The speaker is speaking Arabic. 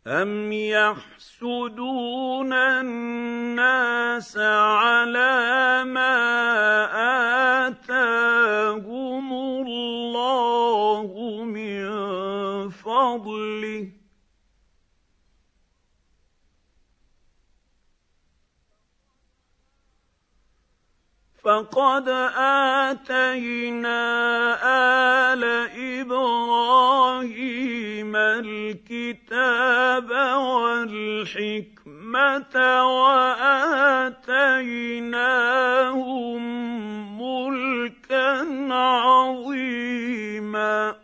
أَمْ يَحْسُدُونَ النَّاسَ عَلَىٰ مَا آتَاهُمُ اللَّهُ مِن فَضْلِهِ ۖ فَقَدْ آتَيْنَا آلَ إِبْرَاهِيمَ الْكِتَابَ وَالْحِكْمَةَ وَآتَيْنَاهُم مُّلْكًا عَظِيمًا